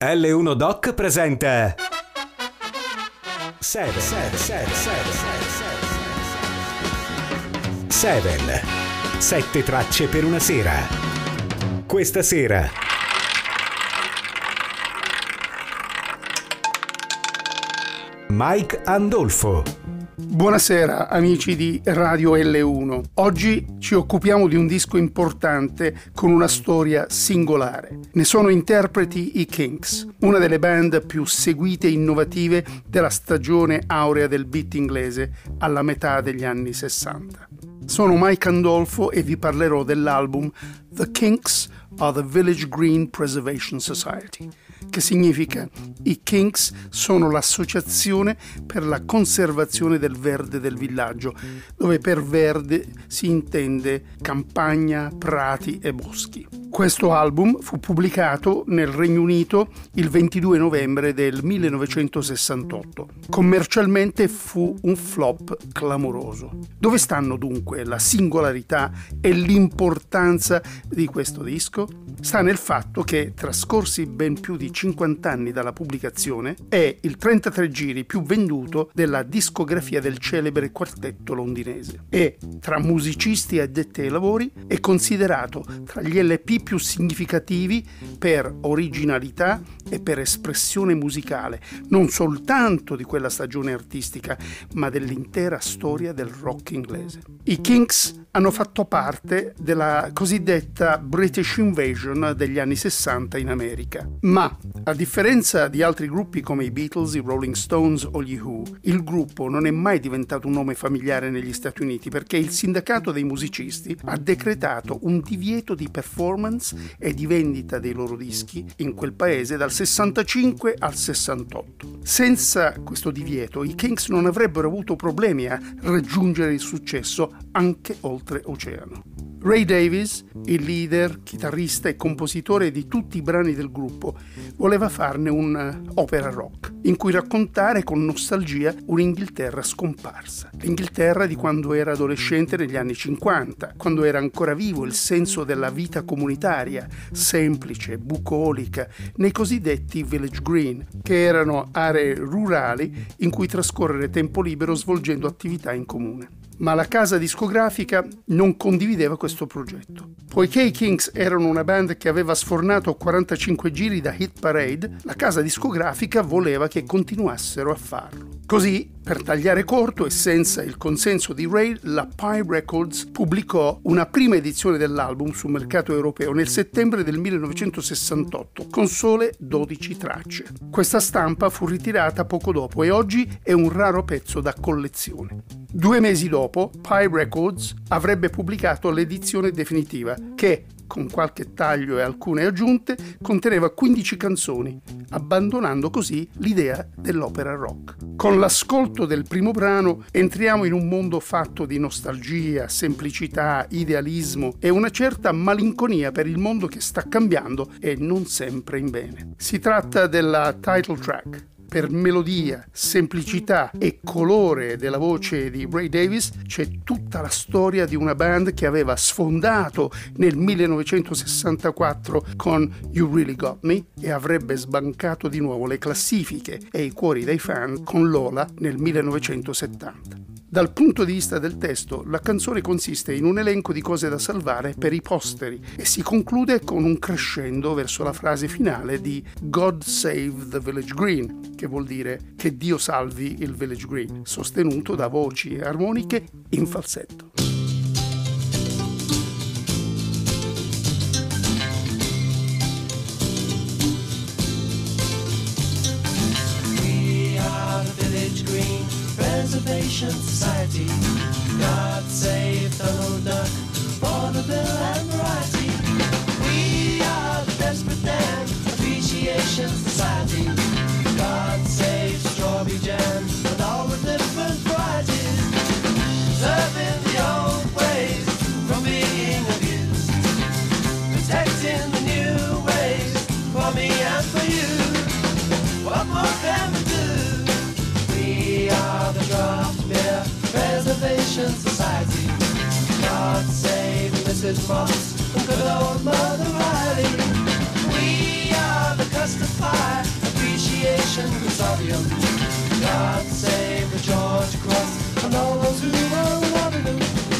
L1 Doc presenta Seven. Sette tracce per una sera. Questa sera Mike Andolfo. Buonasera amici di Radio L1. Oggi ci occupiamo di un disco importante con una storia singolare. Ne sono interpreti i Kinks, una delle band più seguite e innovative della stagione aurea del beat inglese alla metà degli anni 60. Sono Mike Andolfo e vi parlerò dell'album The Kinks are the Village Green Preservation Society, che significa i Kinks sono l'associazione per la conservazione del verde del villaggio, dove per verde si intende campagna, prati e boschi. Questo album fu pubblicato nel Regno Unito il 22 novembre del 1968. Commercialmente fu un flop clamoroso. Dove stanno dunque la singolarità e l'importanza di questo disco? Sta nel fatto che, trascorsi ben più di 50 anni dalla pubblicazione, è il 33 giri più venduto della discografia del celebre quartetto londinese e, tra musicisti addetti ai lavori, è considerato tra gli LP più significativi per originalità e per espressione musicale, non soltanto di quella stagione artistica, ma dell'intera storia del rock inglese. I Kinks hanno fatto parte della cosiddetta British Invasion degli anni 60 in America, ma a differenza di altri gruppi come i Beatles, i Rolling Stones o gli Who, il gruppo non è mai diventato un nome familiare negli Stati Uniti perché il sindacato dei musicisti ha decretato un divieto di performance e di vendita dei loro dischi in quel paese dal 65 al 68. Senza questo divieto i Kinks non avrebbero avuto problemi a raggiungere il successo anche oltreoceano. Ray Davies, il leader, chitarrista e compositore di tutti i brani del gruppo, voleva farne un'opera rock in cui raccontare con nostalgia un'Inghilterra scomparsa. L'Inghilterra di quando era adolescente negli anni 50, quando era ancora vivo il senso della vita comunitaria, semplice, bucolica, nei cosiddetti village green, che erano aree rurali in cui trascorrere tempo libero svolgendo attività in comune. Ma la casa discografica non condivideva questo progetto. Poiché i Kinks erano una band che aveva sfornato 45 giri da hit parade, la casa discografica voleva che continuassero a farlo. Così, per tagliare corto e senza il consenso di Ray, la Pye Records pubblicò una prima edizione dell'album sul mercato europeo nel settembre del 1968, con sole 12 tracce. Questa stampa fu ritirata poco dopo e oggi è un raro pezzo da collezione. 2 mesi dopo, Pye Records avrebbe pubblicato l'edizione definitiva che, con qualche taglio e alcune aggiunte, conteneva 15 canzoni, abbandonando così l'idea dell'opera rock. Con l'ascolto del primo brano entriamo in un mondo fatto di nostalgia, semplicità, idealismo e una certa malinconia per il mondo che sta cambiando e non sempre in bene. Si tratta della title track. Per melodia, semplicità e colore della voce di Ray Davies c'è tutta la storia di una band che aveva sfondato nel 1964 con You Really Got Me e avrebbe sbancato di nuovo le classifiche e i cuori dei fan con Lola nel 1970. Dal punto di vista del testo, la canzone consiste in un elenco di cose da salvare per i posteri e si conclude con un crescendo verso la frase finale di God Save the Village Green, che vuol dire che Dio salvi il Village Green, sostenuto da voci e armoniche in falsetto. We are the Village Green Preservation Society. God save Donald Duck, Vaudeville and variety. We are the Desperate Dan Appreciation Society. God save strawberry jam and all the different varieties. Serving the old ways from being abused. Protecting the new ways for me and for you. What more can we do? We are the Draft Beer Preservation Society. God save Mrs. Moss and good old Mother Riley. We are the custard pie Conservation Consortium. God save the George Cross and all those who were Waterloo.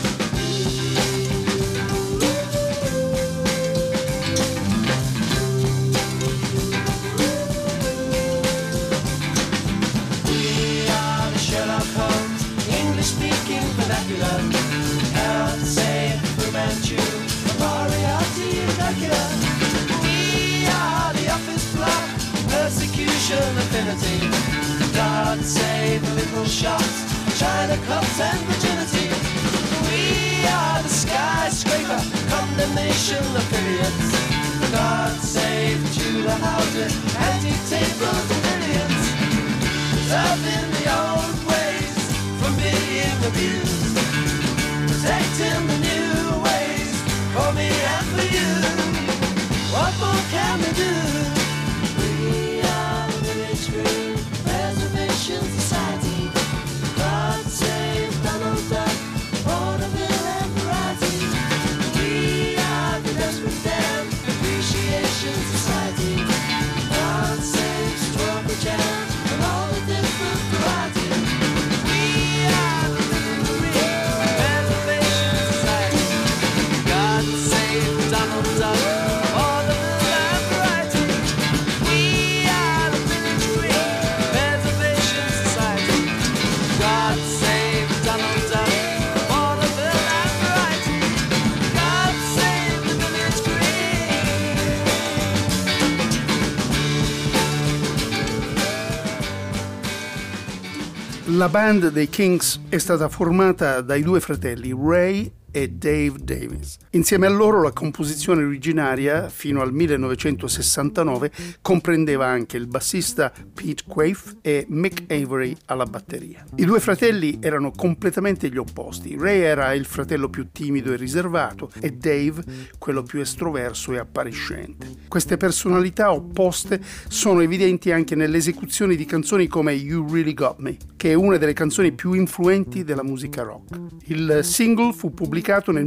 We are the Sherlock Holmes, English-speaking vernacular. God save Fu Manchu, Moriarty and Dracula. We are the office block, persecution affinity. God save the little shops, China clubs and virginity. We are the skyscraper, condemnation affiliates. God save Tudor houses, antique tables and billions. Preserving the old ways from being abused. Protecting the new ways for me and for you. What more can we do? We are the Village Green Preservation Society. God save Donald Duck, Vaudeville and variety. We are the Desperate Dam Appreciation Society. God save Strawberry Jam and all the different varieties. We are the Village Green Preservation Society. God save Donald Duck, Vaudeville and variety. We are the Village Green Preservation Society. God save Donald Duck, Vaudeville and variety. God save the Village Green. La band dei Kinks è stata formata dai due fratelli Ray e Dave Davis. Insieme a loro la composizione originaria, fino al 1969, comprendeva anche il bassista Pete Quaife e Mick Avery alla batteria. I due fratelli erano completamente gli opposti. Ray era il fratello più timido e riservato e Dave quello più estroverso e appariscente. Queste personalità opposte sono evidenti anche nelle esecuzioni di canzoni come You Really Got Me, che è una delle canzoni più influenti della musica rock. Il single fu pubblicato nel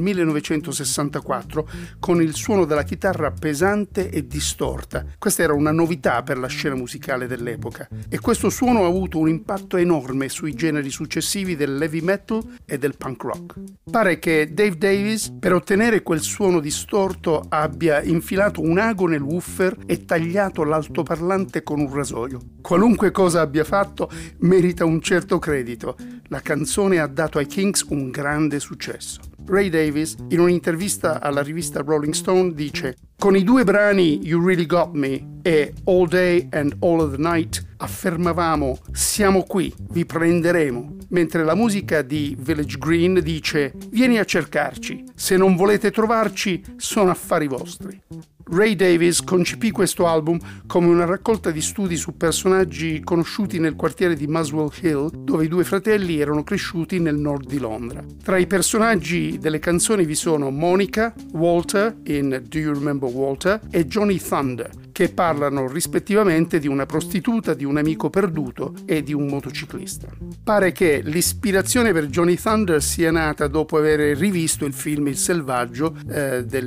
1964 con il suono della chitarra pesante e distorta. Questa era una novità per la scena musicale dell'epoca e questo suono ha avuto un impatto enorme sui generi successivi dell'heavy metal e del punk rock. Pare che Dave Davis, per ottenere quel suono distorto, abbia infilato un ago nel woofer e tagliato l'altoparlante con un rasoio. Qualunque cosa abbia fatto merita un certo credito. La canzone ha dato ai Kinks un grande successo. Ray Davis, in un'intervista alla rivista Rolling Stone, dice: con i due brani You Really Got Me e All Day and All of the Night affermavamo siamo qui, vi prenderemo, mentre la musica di Village Green dice vieni a cercarci, se non volete trovarci sono affari vostri. Ray Davis concepì questo album come una raccolta di studi su personaggi conosciuti nel quartiere di Muswell Hill, dove i due fratelli erano cresciuti nel nord di Londra. Tra i personaggi delle canzoni vi sono Monica, Walter in Do You Remember Walter e Johnny Thunder, che parlano rispettivamente di una prostituta, di un amico perduto e di un motociclista. Pare che l'ispirazione per Johnny Thunder sia nata dopo aver rivisto il film Il Selvaggio del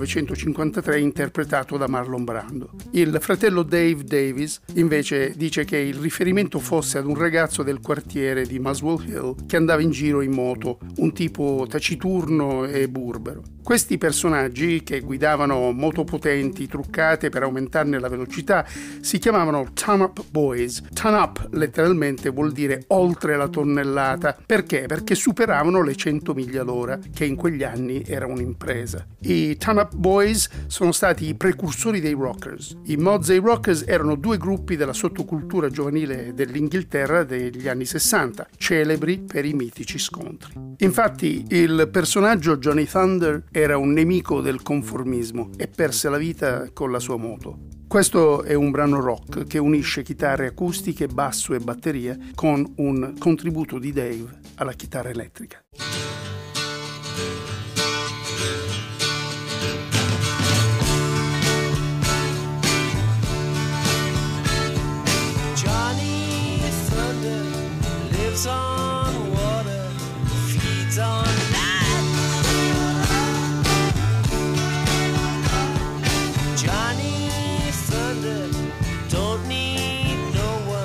1953 interpretato da Marlon Brando. Il fratello Dave Davis invece dice che il riferimento fosse ad un ragazzo del quartiere di Muswell Hill che andava in giro in moto, un tipo taciturno e burbero. Questi personaggi, che guidavano moto potenti truccate per aumentarne la velocità, si chiamavano Ton Up Boys. Ton Up letteralmente vuol dire oltre la tonnellata. Perché? Perché superavano le 100 miglia l'ora, che in quegli anni era un'impresa. I Ton Up Boys sono stati i precursori dei rockers. I Mods e i Rockers erano due gruppi della sottocultura giovanile dell'Inghilterra degli anni 60, celebri per i mitici scontri. Infatti, il personaggio Johnny Thunder era un nemico del conformismo e perse la vita con la sua moto. Questo è un brano rock che unisce chitarre acustiche, basso e batteria con un contributo di Dave alla chitarra elettrica. Johnny Thunder lives on water, feeds on land. Johnny Thunder don't need no one.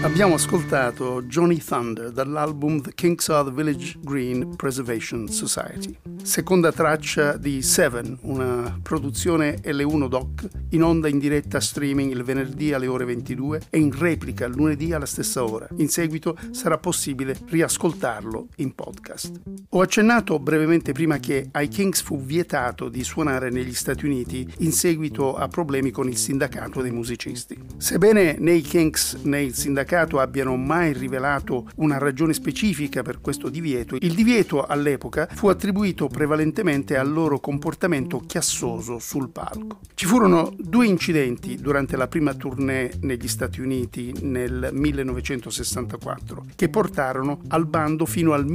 Abbiamo ascoltato Johnny Thunder dall'album The Kinks of the Village Green Preservation Society, seconda traccia di Seven, una produzione L1 Doc, in onda in diretta streaming il venerdì alle ore 22 e in replica il lunedì alla stessa ora. In seguito sarà possibile riascoltarlo in podcast. Ho accennato brevemente prima che ai Kinks fu vietato di suonare negli Stati Uniti in seguito a problemi con il sindacato dei musicisti. Sebbene né i Kinks né il sindacato abbiano mai rivelato una ragione specifica per questo divieto, il divieto all'epoca fu attribuito prevalentemente al loro comportamento chiassoso sul palco. Ci furono 2 incidenti durante la prima tournée negli Stati Uniti nel 1964 che portarono al bando fino al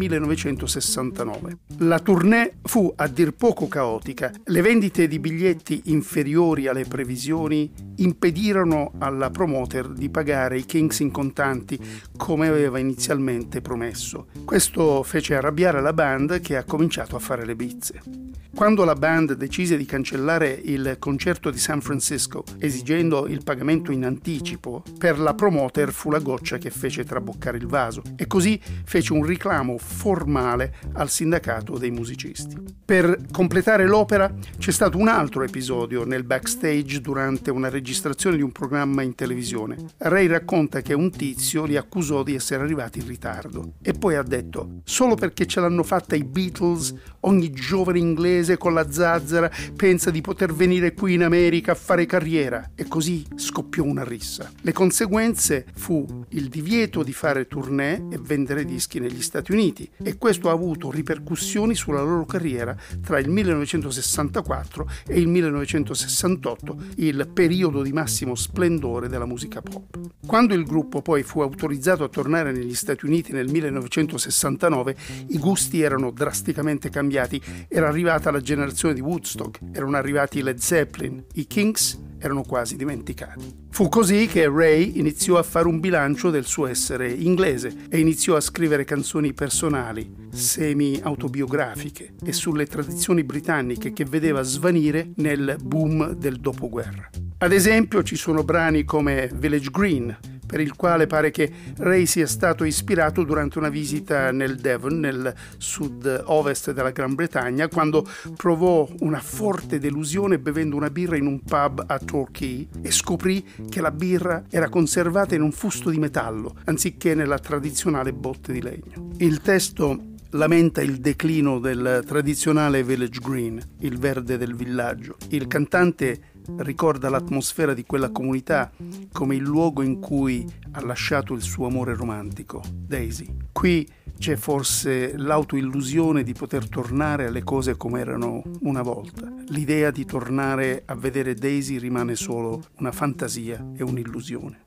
1969. La tournée fu a dir poco caotica. Le vendite di biglietti inferiori alle previsioni impedirono alla promoter di pagare i Kinks in contanti come aveva inizialmente promesso. Questo fece arrabbiare la band, che ha cominciato a fare le bizze. Quando la band decise di cancellare il concerto di San Francisco, esigendo il pagamento in anticipo, per la promoter fu la goccia che fece traboccare il vaso, e così fece un reclamo formale al sindacato dei musicisti. Per completare l'opera c'è stato un altro episodio nel backstage durante una registrazione di un programma in televisione. Ray racconta che un tizio li accusò di essere arrivati in ritardo e poi ha detto: solo perché ce l'hanno fatta i Beatles, ogni giovane inglese con la zazzera pensa di poter venire qui in America a fare carriera, e così scoppiò una rissa. Le conseguenze fu il divieto di fare tournée e vendere dischi negli Stati Uniti, e questo ha avuto ripercussioni sulla loro carriera tra il 1964 e il 1968, il periodo di massimo splendore della musica pop. Quando il gruppo poi fu autorizzato a tornare negli Stati Uniti nel 1969, i gusti erano drasticamente cambiati. Era arrivata la generazione di Woodstock, erano arrivati i Led Zeppelin, i Kinks erano quasi dimenticati. Fu così che Ray iniziò a fare un bilancio del suo essere inglese e iniziò a scrivere canzoni personali, semi-autobiografiche e sulle tradizioni britanniche che vedeva svanire nel boom del dopoguerra. Ad esempio ci sono brani come Village Green, per il quale pare che Ray sia stato ispirato durante una visita nel Devon, nel sud-ovest della Gran Bretagna, quando provò una forte delusione bevendo una birra in un pub a Torquay e scoprì che la birra era conservata in un fusto di metallo, anziché nella tradizionale botte di legno. Il testo lamenta il declino del tradizionale Village Green, il verde del villaggio. Il cantante ricorda l'atmosfera di quella comunità come il luogo in cui ha lasciato il suo amore romantico, Daisy. Qui c'è forse l'autoillusione di poter tornare alle cose come erano una volta. L'idea di tornare a vedere Daisy rimane solo una fantasia e un'illusione.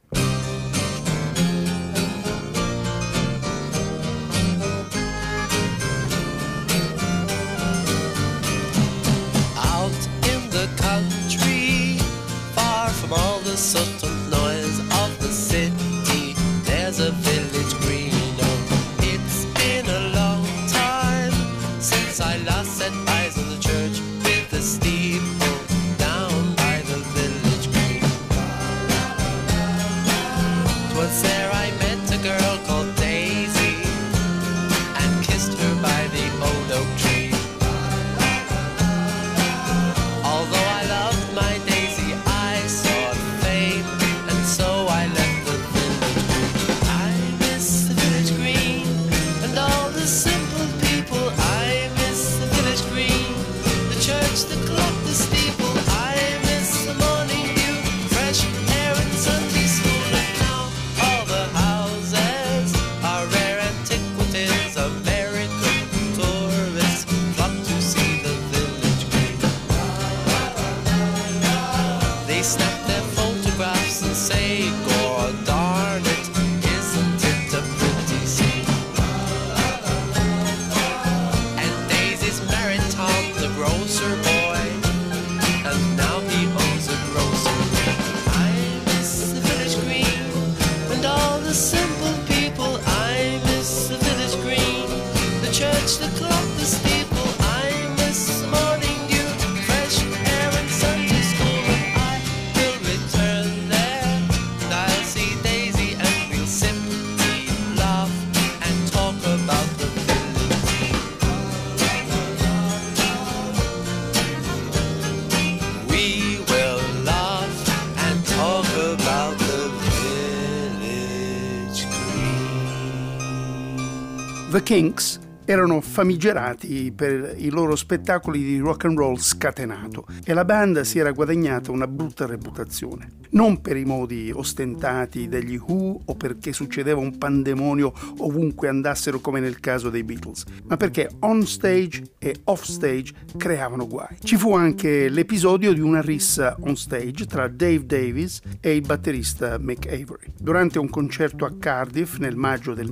From all the subtle noise of the city, there's a village green. Oh, it's been a long time since I last set eyes on the church with the steeple down by the village green. 'Twas there I met a girl called Daisy and kissed her by the old oak tree. Although I loved my Daisy, I sought fame, and so I left the village green. I miss the village green and all the simple people. I miss the village green, the church, the clock, the steeple. I miss the morning dew, fresh air and Sunday school. And now all the houses are rare antiquities. American tourists flock to see the village green. They snap their photographs and say, "God darn it, isn't it a pretty scene?" And Daisy's married Tom, the grocer boy, and now he owns a grocery. I miss the village green and all the simple people. I miss the village green, the church, the clock, the steeple. I miss the morning dew, fresh air and Sunday school. And I will return there, and I'll see Daisy and we'll sip The Kinks erano famigerati per i loro spettacoli di rock and roll scatenato e la band si era guadagnata una brutta reputazione. Non per i modi ostentati degli Who o perché succedeva un pandemonio ovunque andassero come nel caso dei Beatles, ma perché on stage e off stage creavano guai. Ci fu anche l'episodio di una rissa on stage tra Dave Davies e il batterista Mick Avory. Durante un concerto a Cardiff nel maggio del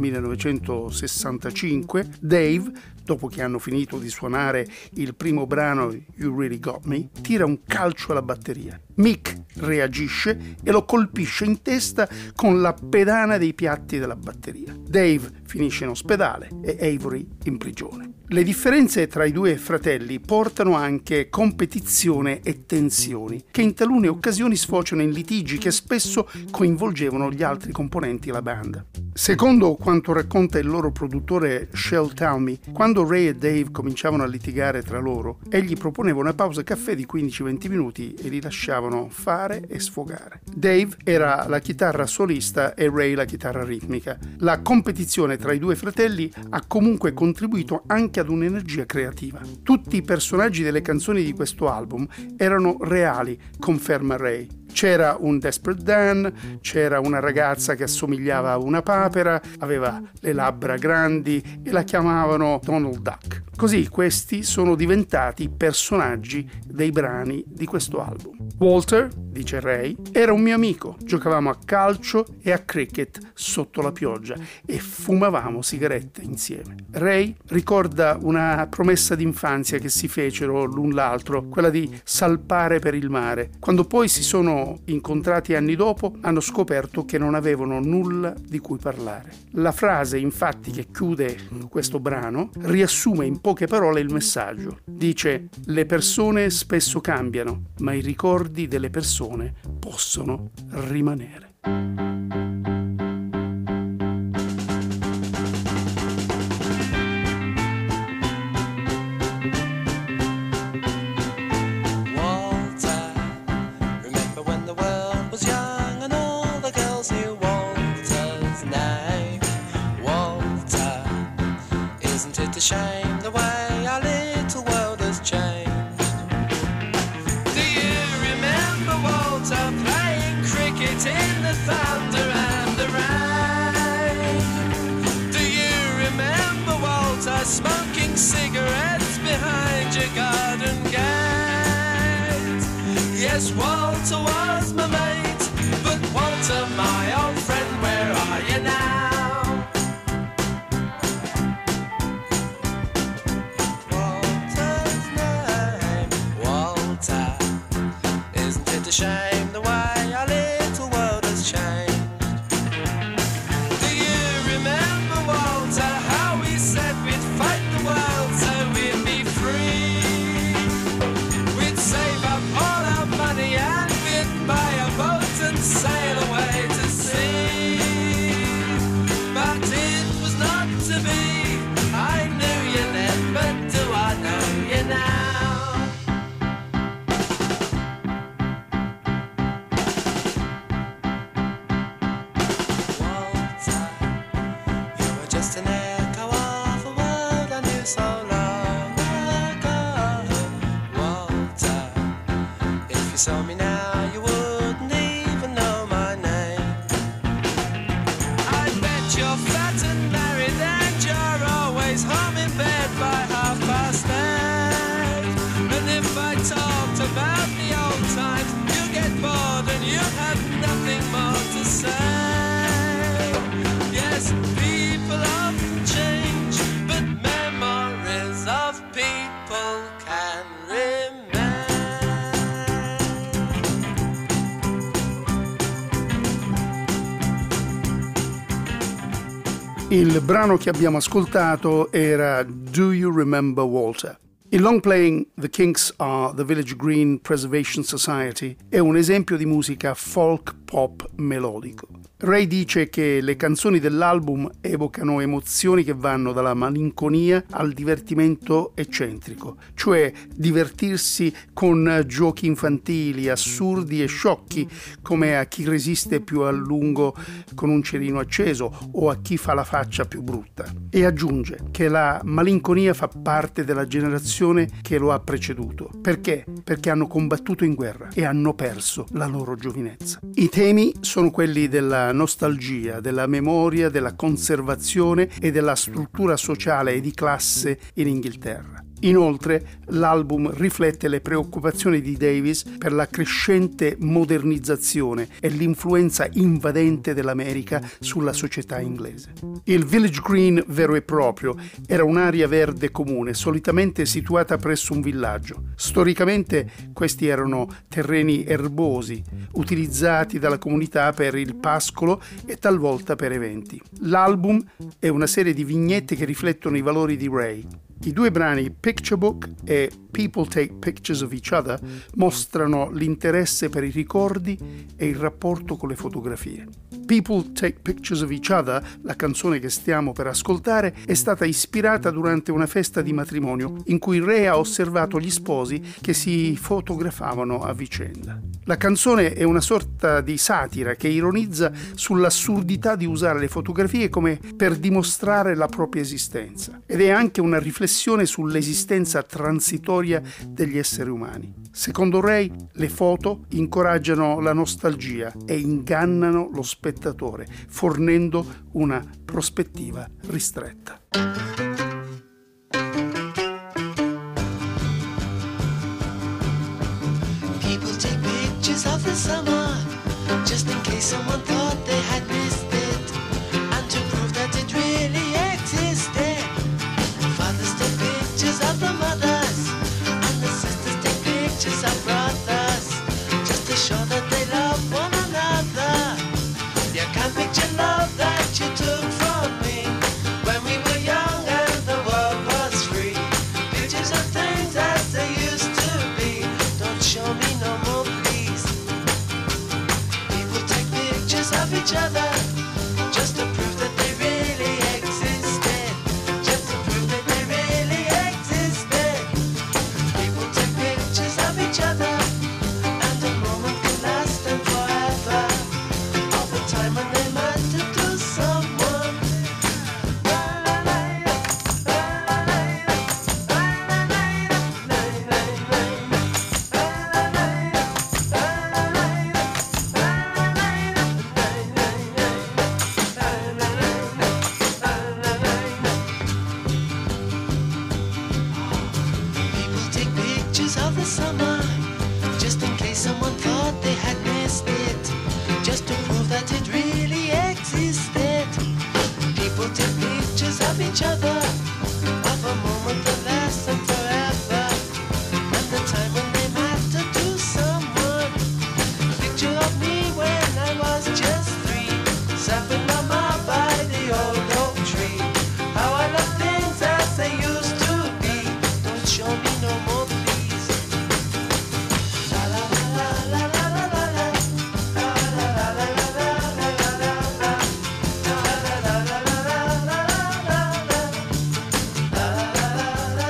1965, Dave, dopo che hanno finito di suonare il primo brano You Really Got Me, tira un calcio alla batteria. Mick reagisce e lo colpisce in testa con la pedana dei piatti della batteria. Dave finisce in ospedale e Avory in prigione. Le differenze tra i due fratelli portano anche competizione e tensioni, che in talune occasioni sfociano in litigi che spesso coinvolgevano gli altri componenti della band. Secondo quanto racconta il loro produttore Shel Talmy, quando Ray e Dave cominciavano a litigare tra loro, egli proponeva una pausa caffè di 15-20 minuti e li lasciavano fare e sfogare. Dave era la chitarra solista e Ray la chitarra ritmica. La competizione tra i due fratelli ha comunque contribuito anche ad un'energia creativa. Tutti i personaggi delle canzoni di questo album erano reali, conferma Ray. C'era un Desperate Dan, c'era una ragazza che assomigliava a una papera, aveva le labbra grandi e la chiamavano Donald Duck. Così questi sono diventati personaggi dei brani di questo album. Walter, dice Ray, era un mio amico. Giocavamo a calcio e a cricket sotto la pioggia e fumavamo sigarette insieme. Ray ricorda una promessa d'infanzia che si fecero l'un l'altro, quella di salpare per il mare. Quando poi si sono incontrati anni dopo, hanno scoperto che non avevano nulla di cui parlare. La frase, infatti, che chiude questo brano riassume in poche parole il messaggio. Dice: le persone spesso cambiano, ma i ricordi delle persone possono rimanere. It's a shame the way our little world has changed. Do you remember Walter playing cricket in the thunder and the rain? Do you remember Walter smoking cigarettes behind your garden gate? Yes, Walter was my mate, but Walter, my old friend, where are you now? It's a shame the way our little world has changed. Do you remember, Walter, how we said we'd fight the world so we'd be free? We'd save up all our money and we'd buy a boat and sail away to sea. But it was not to be. I knew you then, but do I know you now? Just an echo of a world I knew so long ago. Walter, if you saw me now you wouldn't even know my name. I bet you're fat and married and you're always home in bed by 8:30. And if I talked about the old times you'd get bored and you'd have nothing more to say. Yes, people often change, but memories of people can remain. Il brano che abbiamo ascoltato era Do You Remember Walter? Il long playing The Kinks Are the Village Green Preservation Society è un esempio di musica folk pop melodico. Ray dice che le canzoni dell'album evocano emozioni che vanno dalla malinconia al divertimento eccentrico, cioè divertirsi con giochi infantili, assurdi e sciocchi, come a chi resiste più a lungo con un cerino acceso o a chi fa la faccia più brutta. E aggiunge che la malinconia fa parte della generazione che lo ha preceduto. Perché? Perché hanno combattuto in guerra e hanno perso la loro giovinezza. I temi sono quelli della nostalgia, della memoria, della conservazione e della struttura sociale e di classe in Inghilterra. Inoltre, l'album riflette le preoccupazioni di Davis per la crescente modernizzazione e l'influenza invadente dell'America sulla società inglese. Il Village Green vero e proprio era un'area verde comune, solitamente situata presso un villaggio. Storicamente questi erano terreni erbosi, utilizzati dalla comunità per il pascolo e talvolta per eventi. L'album è una serie di vignette che riflettono i valori di Ray. I due brani Picture Book e People Take Pictures of Each Other mostrano l'interesse per i ricordi e il rapporto con le fotografie. People Take Pictures of Each Other, la canzone che stiamo per ascoltare, è stata ispirata durante una festa di matrimonio in cui Ray ha osservato gli sposi che si fotografavano a vicenda. La canzone è una sorta di satira che ironizza sull'assurdità di usare le fotografie come per dimostrare la propria esistenza, ed è anche una riflessione sull'esistenza transitoria degli esseri umani. Secondo Ray, le foto incoraggiano la nostalgia e ingannano lo spettatore, fornendo una prospettiva ristretta. People take pictures of the summer, just in case someone thought they had missed it, and to prove that it really existed. Fathers take pictures of the mothers, and the sisters take pictures of brothers, just to show that they love one another. You can't picture love that you took from me when we were young and the world was free. Pictures of things as they used to be. Don't show me no more, please. People take pictures of each other just to prove that they really existed. Just to prove that they really existed. People take pictures of each other, and a moment can last and forever. All the time when they matter to someone. People take pictures of the summer, just in case someone thought they had missed it, just to prove that it really existed. People take pictures of each other, of a moment that lasts and forever, and the time when they matter to someone. A picture of me when I was just 3, sat with mama by the old oak tree. How I love things as they used to be. Don't show me no more, please. La la la la la la la la. La la la la la la la la la la. La la la la la la la la la. La la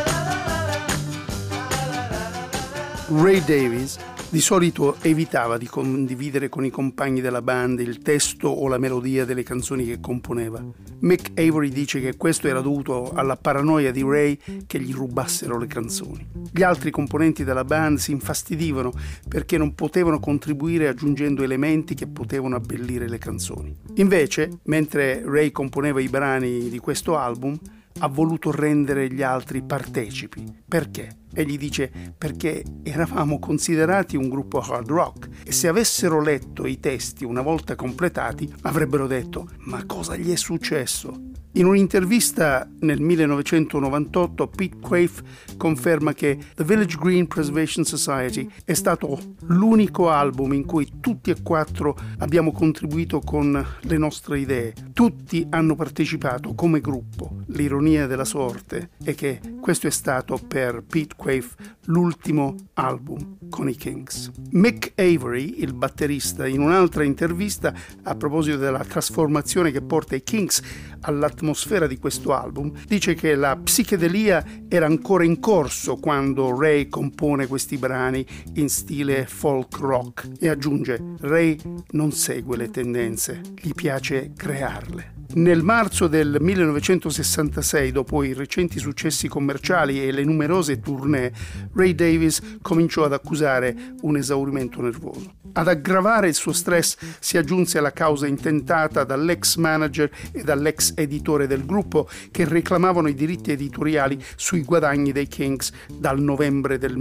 la la la la. Ray Davies di solito evitava di condividere con i compagni della band il testo o la melodia delle canzoni che componeva. Mick Avory dice che questo era dovuto alla paranoia di Ray che gli rubassero le canzoni. Gli altri componenti della band si infastidivano perché non potevano contribuire aggiungendo elementi che potevano abbellire le canzoni. Invece, mentre Ray componeva i brani di questo album, ha voluto rendere gli altri partecipi. Perché? Egli dice perché eravamo considerati un gruppo hard rock e se avessero letto i testi una volta completati avrebbero detto ma cosa gli è successo? In un'intervista nel 1998 Pete Quaife conferma che The Village Green Preservation Society è stato l'unico album in cui tutti e 4 abbiamo contribuito con le nostre idee. Tutti hanno partecipato come gruppo. L'ironia della sorte è che Questo è stato per Pete Quaife l'ultimo album con i Kinks. Mick Avery, il batterista, in un'altra intervista a proposito della trasformazione che porta i Kinks all'atmosfera di questo album, dice che la psichedelia era ancora in corso quando Ray compone questi brani in stile folk rock e aggiunge: Ray non segue le tendenze, gli piace crearle. Nel marzo del 1966, dopo i recenti successi commerciali e le numerose tournée, Ray Davies cominciò ad accusare un esaurimento nervoso. Ad aggravare il suo stress si aggiunse la causa intentata dall'ex manager e dall'ex editore del gruppo, che reclamavano i diritti editoriali sui guadagni dei Kinks dal novembre del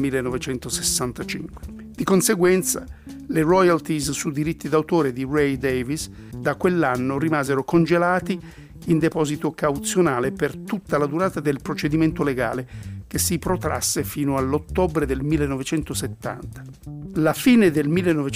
1965. Di conseguenza, le royalties su diritti d'autore di Ray Davies da quell'anno rimasero congelati in deposito cauzionale per tutta la durata del procedimento legale, che si protrasse fino all'ottobre del 1970. La fine del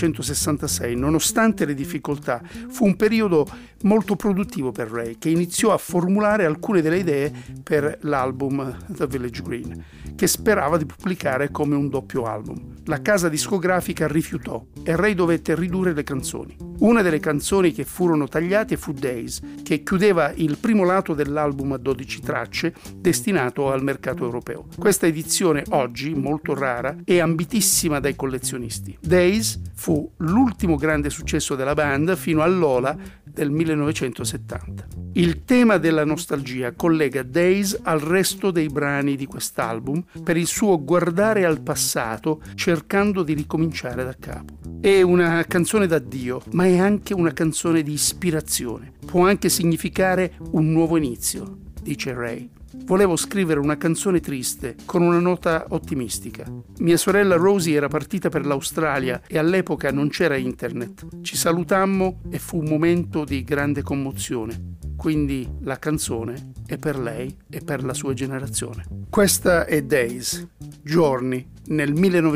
1966, nonostante le difficoltà, fu un periodo molto produttivo per Ray, che iniziò a formulare alcune delle idee per l'album The Village Green, che sperava di pubblicare come un doppio album. La casa discografica rifiutò e Ray dovette ridurre le canzoni. Una delle canzoni che furono tagliate fu Days, che chiudeva il primo lato dell'album a 12 tracce destinato al mercato europeo. Questa edizione, oggi molto rara, è ambitissima dai collezionisti. Days fu l'ultimo grande successo della band fino all'Ola del 1970. Il tema della nostalgia collega Days al resto dei brani di quest'album per il suo guardare al passato cercando di ricominciare da capo. È una canzone d'addio, ma è anche una canzone di ispirazione. Può anche significare un nuovo inizio, dice Ray. Volevo scrivere una canzone triste con una nota ottimistica. Mia sorella Rosie era partita per l'Australia e all'epoca non c'era internet. Ci salutammo e fu un momento di grande commozione. Quindi la canzone è per lei e per la sua generazione. Questa è Days, Giorni. Nel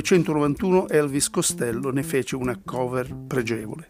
1991 Elvis Costello ne fece una cover pregevole.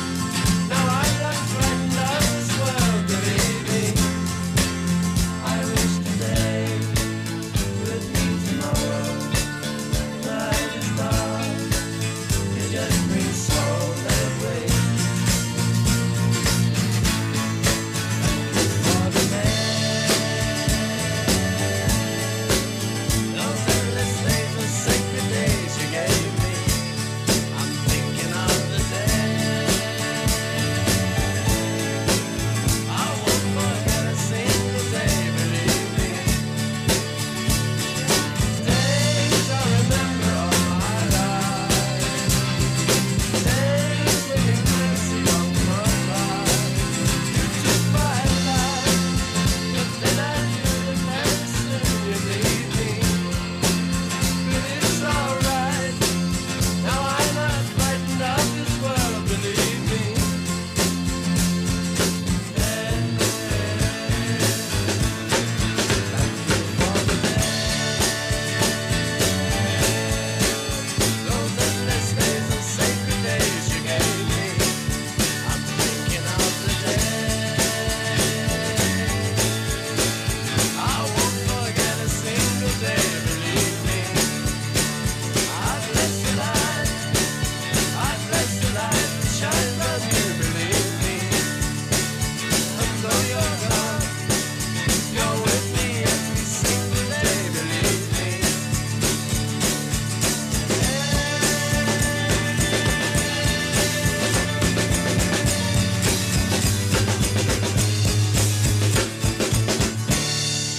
I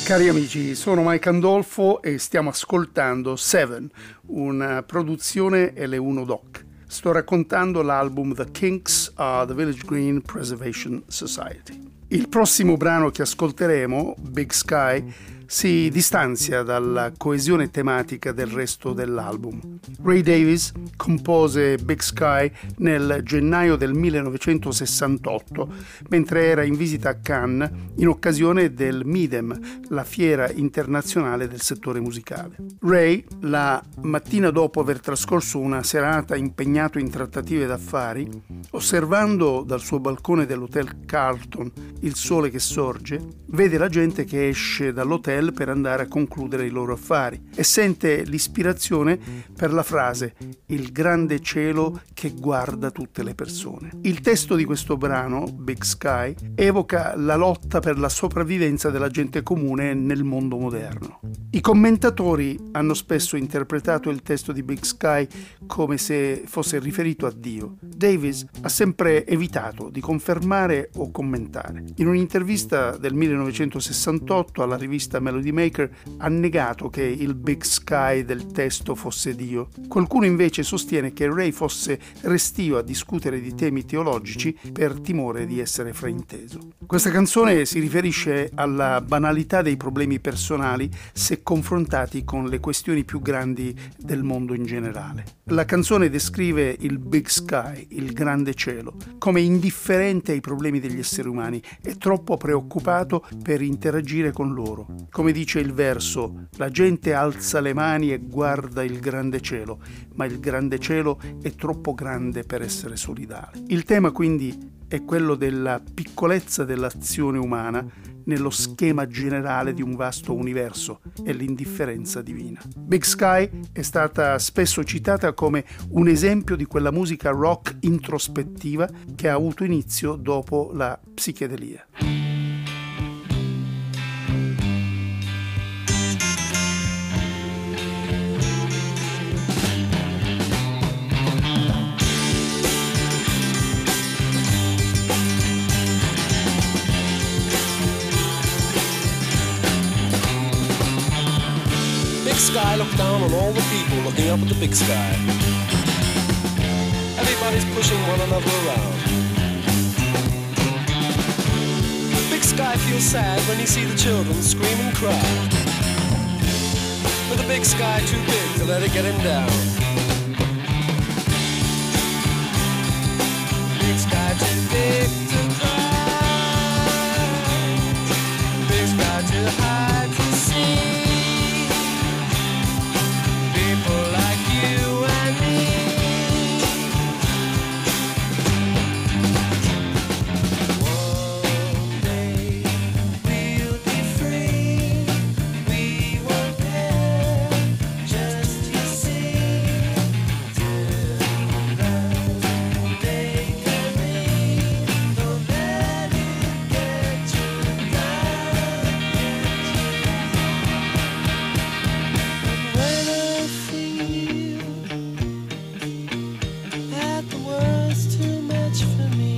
Cari amici, sono Mike Andolfo e stiamo ascoltando Seven, una produzione L1 Doc. Sto raccontando l'album The Kinks a The Village Green Preservation Society. Il prossimo brano che ascolteremo, Big Sky, si distanzia dalla coesione tematica del resto dell'album. Ray Davies compose Big Sky nel gennaio del 1968, mentre era in visita a Cannes in occasione del MIDEM, la fiera internazionale del settore musicale. Ray, la mattina dopo aver trascorso una serata impegnato in trattative d'affari, osservando dal suo balcone dell'Hotel Carlton il sole che sorge, vede la gente che esce dall'hotel per andare a concludere i loro affari e sente l'ispirazione per la frase "il grande cielo che guarda tutte le persone". Il testo di questo brano, Big Sky, evoca la lotta per la sopravvivenza della gente comune nel mondo moderno. I commentatori hanno spesso interpretato il testo di Big Sky come se fosse riferito a Dio. Davies ha sempre evitato di confermare o commentare. In un'intervista del 1968 alla rivista Melody Maker ha negato che il Big Sky del testo fosse Dio. Qualcuno invece sostiene che Ray fosse restio a discutere di temi teologici per timore di essere frainteso. Questa canzone si riferisce alla banalità dei problemi personali se confrontati con le questioni più grandi del mondo in generale. La canzone descrive il Big Sky, il grande cielo, come indifferente ai problemi degli esseri umani e troppo preoccupato per interagire con loro. Come dice il verso, la gente alza le mani e guarda il grande cielo, ma il grande cielo è troppo grande per essere solidale. Il tema quindi è quello della piccolezza dell'azione umana nello schema generale di un vasto universo e l'indifferenza divina. Big Sky è stata spesso citata come un esempio di quella musica rock introspettiva che ha avuto inizio dopo la psichedelia. Big sky, look down on all the people looking up at the big sky. Everybody's pushing one another around. Big sky feels sad when you see the children scream and cry. With the big sky too big to let it get him down. Big sky too big to cry. Big sky too high to see. People like you and me. One day we'll be free. We won't care, just you see. Till that day can be, don't let it get you down. When I feel that the world's too much for me,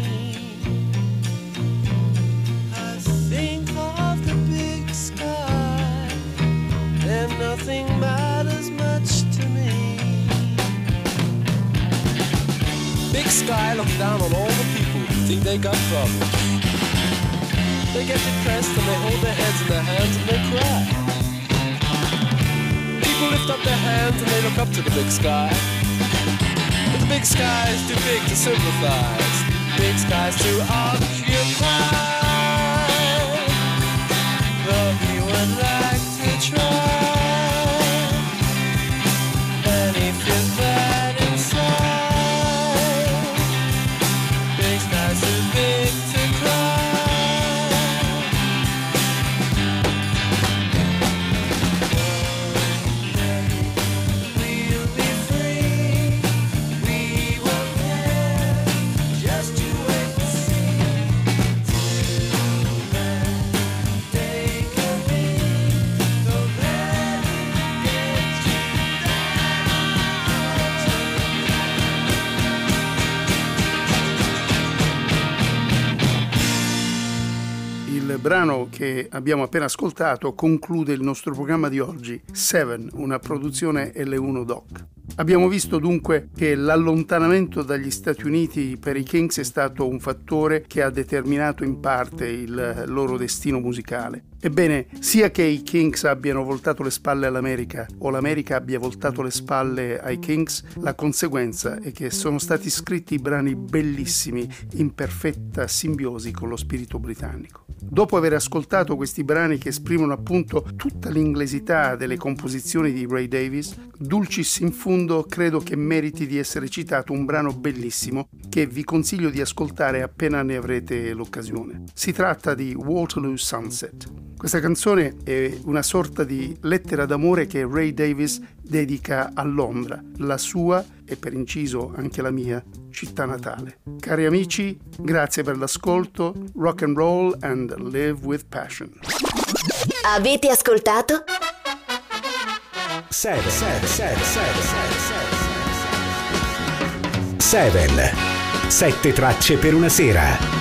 I think of the big sky, and nothing matters much to me. Big sky, look down on all the people who think they got problems. They get depressed and they hold their heads in their hands and they cry. People lift up their hands and they look up to the big sky. But the big sky is too big to sympathize. Big sky's too occupied. Though he would like to try, and he feels bad inside. Big sky's too big to cry. We'll be free. We won't care. Just you wait and see. brano che abbiamo appena ascoltato conclude il nostro programma di oggi, Seven, una produzione L1 Doc. Abbiamo visto dunque che l'allontanamento dagli Stati Uniti per i Kinks è stato un fattore che ha determinato in parte il loro destino musicale. Ebbene, sia che i Kinks abbiano voltato le spalle all'America o l'America abbia voltato le spalle ai Kinks, la conseguenza è che sono stati scritti brani bellissimi in perfetta simbiosi con lo spirito britannico. Dopo aver ascoltato questi brani che esprimono appunto tutta l'inglesità delle composizioni di Ray Davies, dulcis in fundo credo che meriti di essere citato un brano bellissimo che vi consiglio di ascoltare appena ne avrete l'occasione. Si tratta di Waterloo Sunset. Questa canzone è una sorta di lettera d'amore che Ray Davies dedica a Londra, la sua e per inciso anche la mia città natale. Cari amici, grazie per l'ascolto, rock and roll and live with passion. Avete ascoltato? Seven. 7 tracce per una sera.